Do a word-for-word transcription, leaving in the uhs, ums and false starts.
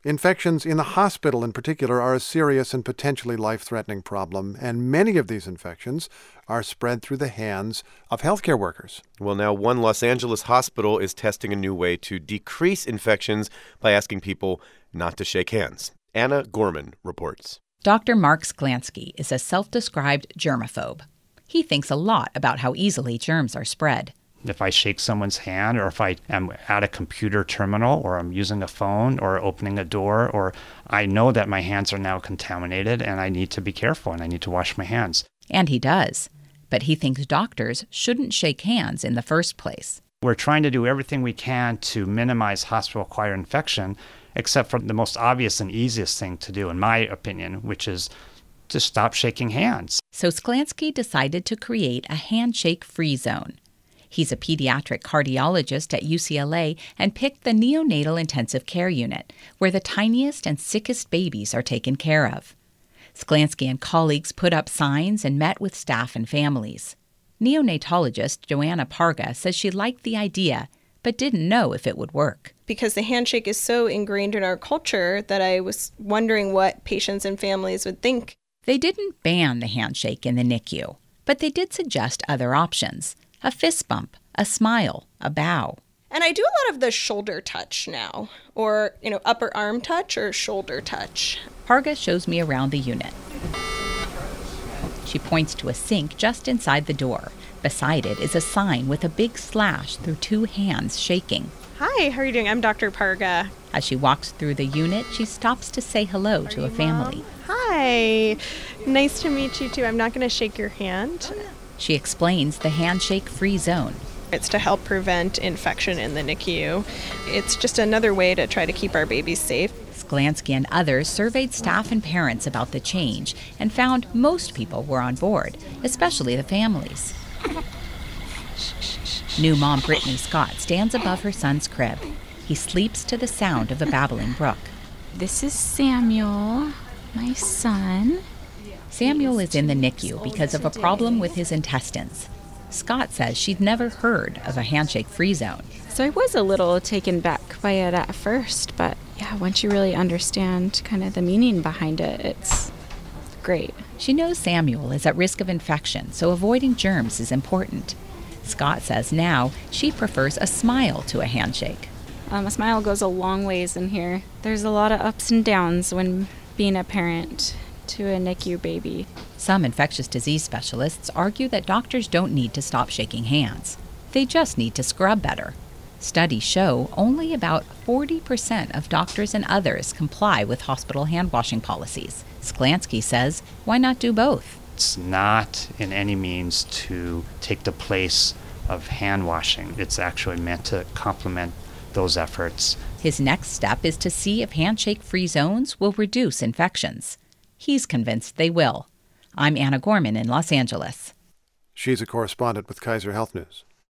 Infections in the hospital in particular are a serious and potentially life-threatening problem, and many of these infections are spread through the hands of healthcare workers. Well, now one Los Angeles hospital is testing a new way to decrease infections by asking people not to shake hands. Anna Gorman reports. Doctor Mark Sklansky is a self-described germaphobe. He thinks a lot about how easily germs are spread. If I shake someone's hand, or if I am at a computer terminal, or I'm using a phone, or opening a door, or I know that my hands are now contaminated and I need to be careful and I need to wash my hands. And he does. But he thinks doctors shouldn't shake hands in the first place. We're trying to do everything we can to minimize hospital-acquired infection, except for the most obvious and easiest thing to do, in my opinion, which is to stop shaking hands. So Sklansky decided to create a handshake-free zone. He's a pediatric cardiologist at U C L A and picked the neonatal intensive care unit, where the tiniest and sickest babies are taken care of. Sklansky and colleagues put up signs and met with staff and families. Neonatologist Joanna Parga says she liked the idea, but didn't know if it would work. Because the handshake is so ingrained in our culture that I was wondering what patients and families would think. They didn't ban the handshake in the N I C U, but they did suggest other options. A fist bump, a smile, a bow. And I do a lot of the shoulder touch now, or, you know, upper arm touch or shoulder touch. Parga shows me around the unit. She points to a sink just inside the door. Beside it is a sign with a big slash through two hands shaking. Hi, how are you doing? I'm Doctor Parga. As she walks through the unit, she stops to say hello Are to you a family. Mom? Hi. Nice to meet you, too. I'm not going to shake your hand. She explains the handshake-free zone. It's to help prevent infection in the N I C U. It's just another way to try to keep our babies safe. Sklansky and others surveyed staff and parents about the change and found most people were on board, especially the families. New mom Brittany Scott stands above her son's crib. He sleeps to the sound of a babbling brook. This is Samuel, my son. Samuel is in the N I C U because of a problem with his intestines. Scott says she'd never heard of a handshake-free zone. So I was a little taken back by it at first, but yeah, once you really understand kind of the meaning behind it, it's great. She knows Samuel is at risk of infection, so avoiding germs is important. Scott says now she prefers a smile to a handshake. Um, a smile goes a long ways in here. There's a lot of ups and downs when being a parent to a N I C U baby. Some infectious disease specialists argue that doctors don't need to stop shaking hands. They just need to scrub better. Studies show only about forty percent of doctors and others comply with hospital hand-washing policies. Sklansky says, why not do both? It's not in any means to take the place of hand washing. It's actually meant to complement those efforts. His next step is to see if handshake-free zones will reduce infections. He's convinced they will. I'm Anna Gorman in Los Angeles. She's a correspondent with Kaiser Health News.